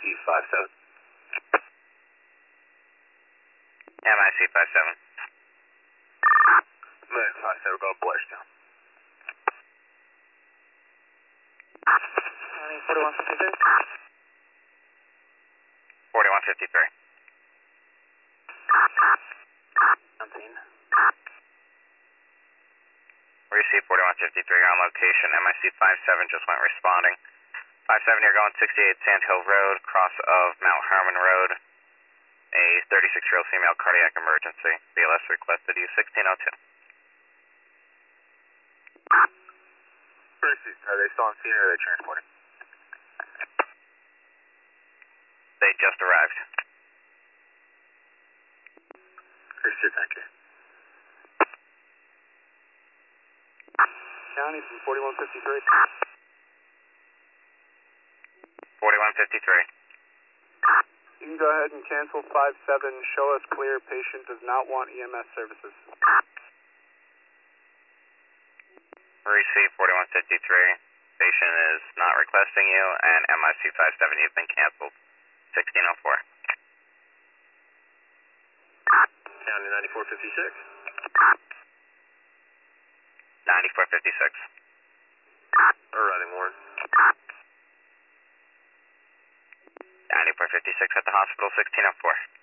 MIC 57. MIC 57. MIC 57, we're going to Blairstown. 4153. 4153. 17. Receive 4153, you're on location. MIC 57 just went responding. 57, you're going 68 Sand Hill Road, cross of Mount Herman Road. A 36-year-old female cardiac emergency. BLS requested you 1602. Are they still on scene or are they transporting? They just arrived. Appreciate, thank you. County from 4153. 4153. You can go ahead and cancel 57. Show us clear. Patient does not want EMS services. Receive 4153. Patient is not requesting you, and MIC 57, you've been canceled. 1604. County 9456. 9456. We're running Warren. 9456 at the hospital, 1604.